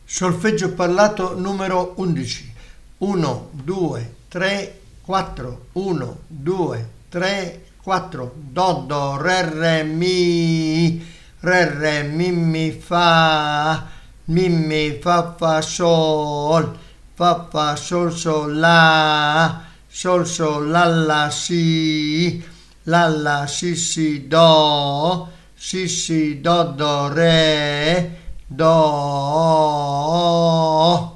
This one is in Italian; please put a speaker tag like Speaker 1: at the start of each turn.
Speaker 1: Solfeggio parlato numero 11. 1, 2, 3, 4. 1, 2, 3, 4. Do, do, re, mi fa. Mi, fa, sol. Fa, sol, la. Sol, la, si. La, si, do. Si, do, re. Do